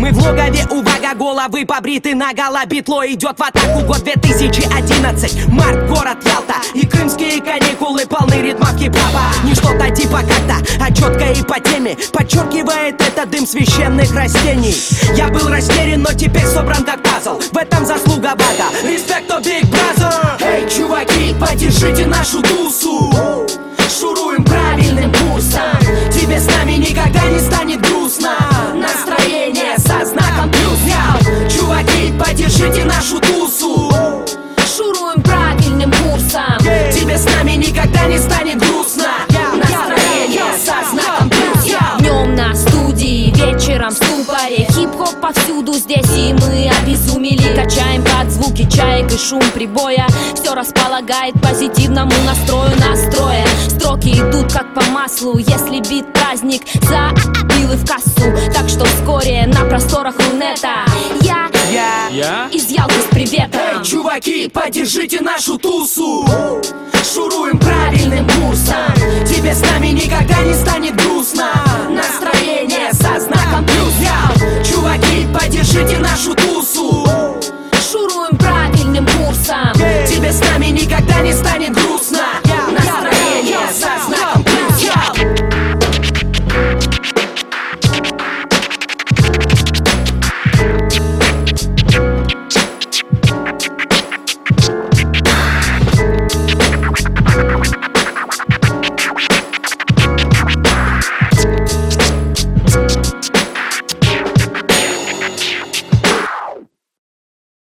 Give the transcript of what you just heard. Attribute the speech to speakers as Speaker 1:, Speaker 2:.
Speaker 1: Мы в логове, увага, головы побриты наголо. Битло идет в атаку, год 2011. Март, город Ялта и крымские каникулы полны ритмов хип-хопа. Не что-то типа как-то, а четко и по теме. Подчеркивает это дым священных растений. Я был растерян, но теперь собран как пазл. В этом заслуга Бада. Респект, то Big Brother. Эй, чуваки, поддержите нашу тусу. Шуруем правильным курсом. Тебе с нами никогда не станет грустно. Настроение со знаком плюс. Чуваки, поддержите нашу тусу.
Speaker 2: Шуруем правильным курсом.
Speaker 1: Тебе с нами никогда не станет грустно. Настроение со знаком плюс.
Speaker 2: Днем на студии, вечером в ступоре. Хип-хоп повсюду здесь, и мы обезумели. Качаем под звуки чаек и шум прибоя. Все располагает к позитивному настрою. Настроя, строки идут как по маслу. Если бит праздник, забил и в кассу. Так что вскоре на просторах Рунета я из Ялты с приветом.
Speaker 1: Эй, чуваки, поддержите нашу тусу.